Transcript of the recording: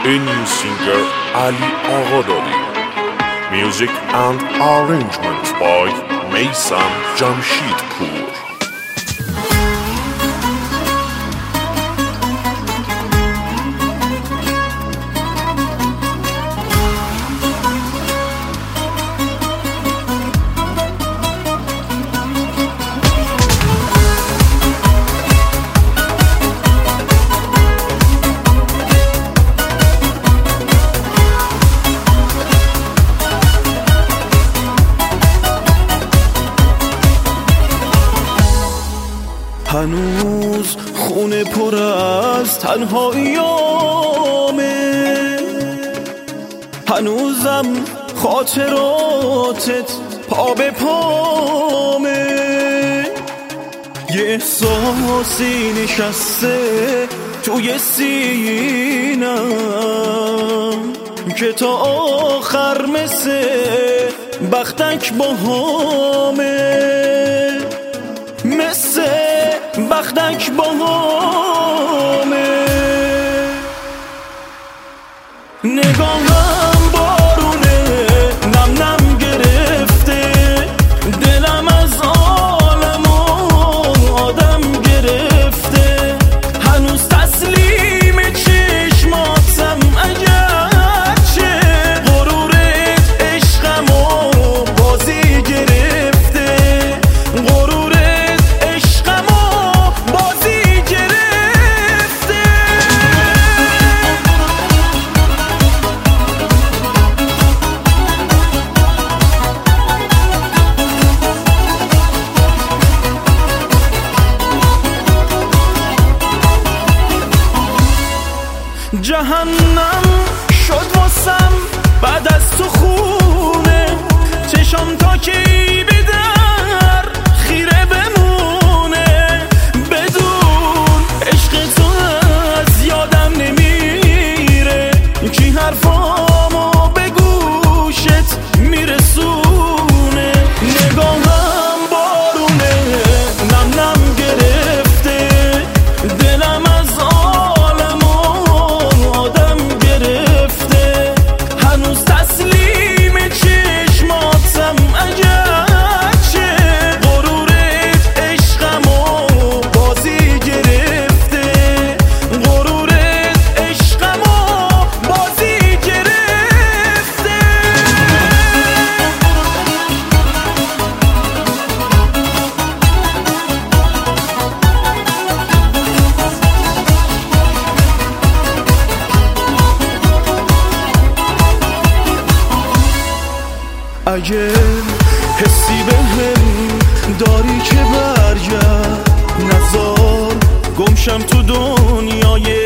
این سینگر علی آقا داریم. Music and arrangement by میثم جمشیدپور. هنوز خونه پر از تنهاییامه، هنوزم خاطراتت پا به پامه. یه احساسی نشسته توی سینم که تا آخر مثل بختک باهامه، مثل بختک باهامه. نگاهم بارونه نم نم گرفته، دلم از عالم و آدم گرفته. هنوز تسلیم چشماتم اگرچه غرورت عشقم و بازی گرفته، غرورت عشقم و بازی گرفته. جهنم شد واسم بعد از تو خونه، چشم تا کی به در خیره بمونه. بدون عشق تو از یادم نمیره، کی حرفامو به گوشت میرسونه. نگاهم بارونه نم نم گرفته، دلم از عالم و آدم گرفته. هنوز تسلیم چشماتم اگرچه غرورت عشقم و بازی گرفته، غرورت عشقم و بازی گرفته. اگه حسی به هم داری که برگرد، نزار گمشم تو دنیای